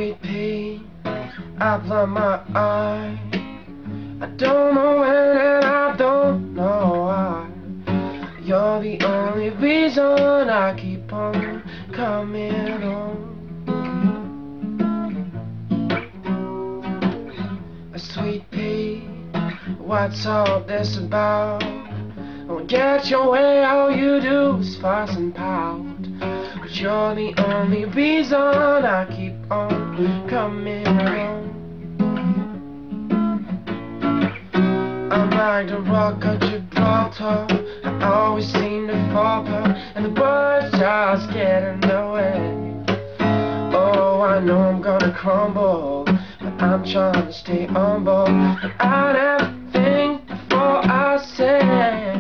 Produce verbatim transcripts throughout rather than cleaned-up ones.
Sweet pea, I blind my eye. I don't know when and I don't know why. You're the only reason I keep on coming home. A sweet pea, what's all this about? Don't get your way, all you do is fuss and pout. But you're the only reason I keep on coming home. I'm like the rock of Gibraltar, I always seem to falter, and the birds just get in the way. Oh, I know I'm gonna crumble, but I'm trying to stay humble, and I never think before I say.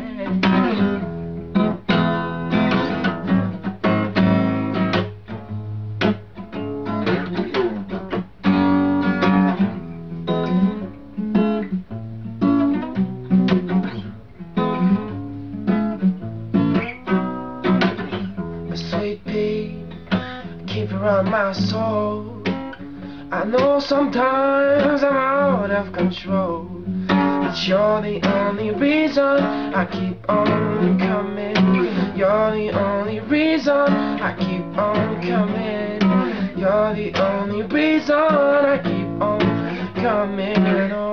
Sweet pea, keep around my soul. I know sometimes I'm out of control, but you're the only reason I keep on coming. You're the only reason I keep on coming. You're the only reason I keep on coming on.